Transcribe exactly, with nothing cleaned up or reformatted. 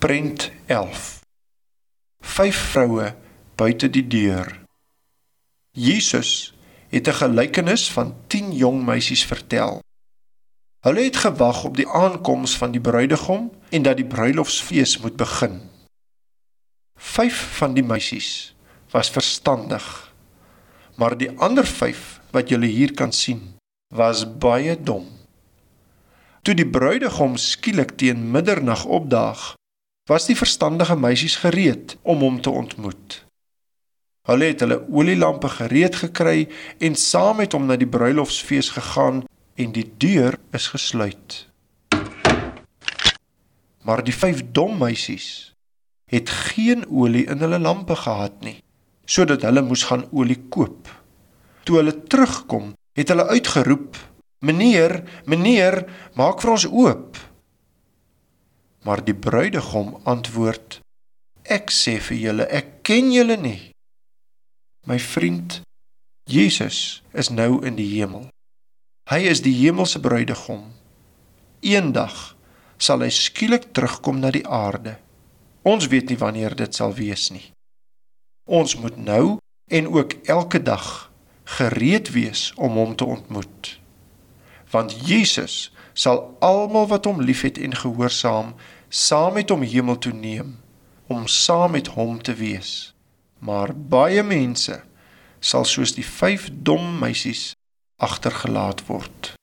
Prent elf. Vyf vroue buite die deur. Jesus het 'n gelykenis van tien jong meisies vertel. Hulle het gewag op die aankoms van die bruidegom en dat die bruilofsfees moet begin. Vyf van die meisies was verstandig, maar die ander vyf wat julle hier kan sien, was baie dom. Toe die bruidegom skielik teen middernag opdaag, was die verstandige meisies gereed om hom te ontmoet. Hulle het hulle olielampe gereed gekry en saam met hom na die bruilofsfees gegaan en die deur is gesluit. Maar die vyf dom meisies het geen olie in hulle lampe gehad nie, sodat hulle moes gaan olie koop. Toe hulle terugkom, het hulle uitgeroep, Meneer, meneer, maak vir ons oop. Maar die bruidegom antwoord, Ek sê vir julle, ek ken julle nie. My vriend, Jesus is nou in die hemel. Hy is die hemelse bruidegom. Eendag sal hy skielik terugkom na die aarde. Ons weet nie wanneer dit sal wees nie. Ons moet nou en ook elke dag gereed wees om hom te ontmoet. Want Jesus sal almal wat hom liefhet en gehoorsaam, saam met hom hemel toe neem, om saam met hom te wees. Maar baie mense sal soos die vyf dom meisies agtergelaat word.